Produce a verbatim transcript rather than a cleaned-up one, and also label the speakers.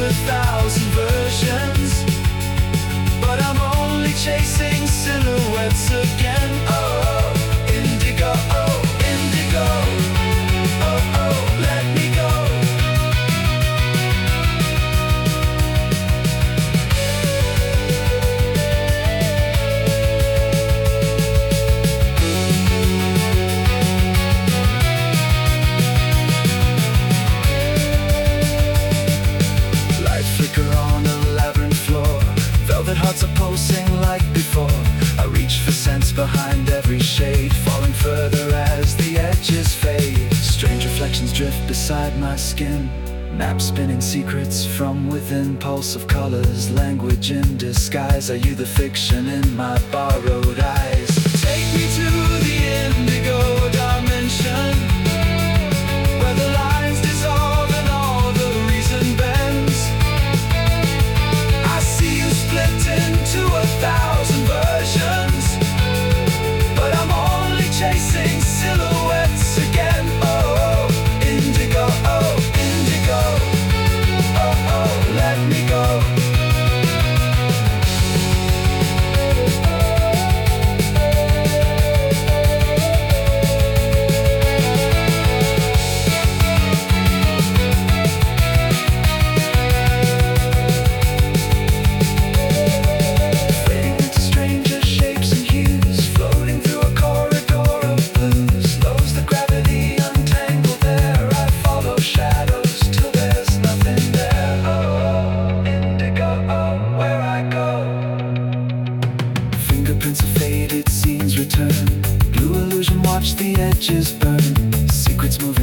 Speaker 1: a thousand versions, but I'm only chasing silhouettes again. Oh, indigo, oh, indigo. Oh, oh, let me go. Light flicker on a labyrinth floor, velvet hearts are pulsing like before. I reach for scents behind every shade, falling further as the edges fade. Strange reflections drift beside my skin, map spinning secrets from within. Pulse of colors, language in disguise. Are you the fiction in my borrowed eyes? Take me to the indigo dimension, where the lines dissolve and all the reason bends. I see you split into a thousand versions, but I'm only chasing silhouettes again. Oh, indigo, oh, indigo. Oh, oh, let me go. Fading into stranger shapes and hues, floating through a corridor of blues. Slows the gravity, untangled there. I follow shadows till there's nothing there. Oh, indigo, oh, where I go. Fingerprints of faded scenes return. Blue illusion, watch the edges burn. Secrets move